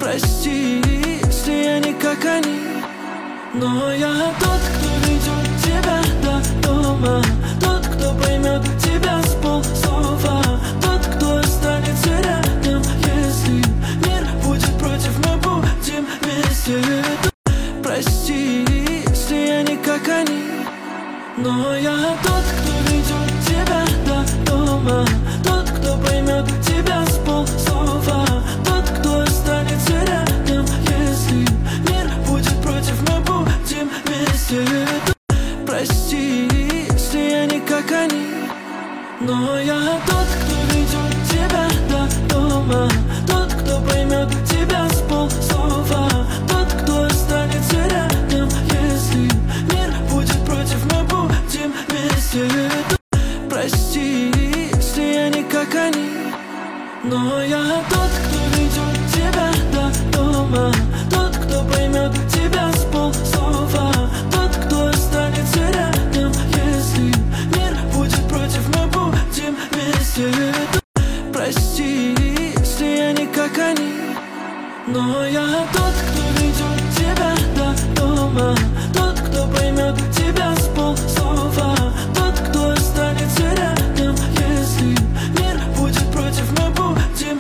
Прости, если я не как они, но я тот, кто ведет тебя до дома, тот, кто поймет тебя с полслова, тот, кто останется рядом, если мир будет против, мы будем вместе. Прости, если я не как они, но я тот, кто ведет тебя до дома, тот, кто поймет тебя с полслова, тот, кто останется рядом, если мир будет против, мы будем вместе. Прости, если я не как они, но я тот, кто ведет тебя до дома, тот, кто поймет тебя с полслова, тот, кто останется рядом, если мир будет против, мы будем вместе. Прости, если я не как они, но я тот, кто ведет тебя до дома, тот, кто поймет тебя с полслова, тот, кто останется рядом, если мир будет против, мы будем вместе. Прости, если я не как они, но я тот, кто ведет тебя до дома, тот, кто поймет тебя с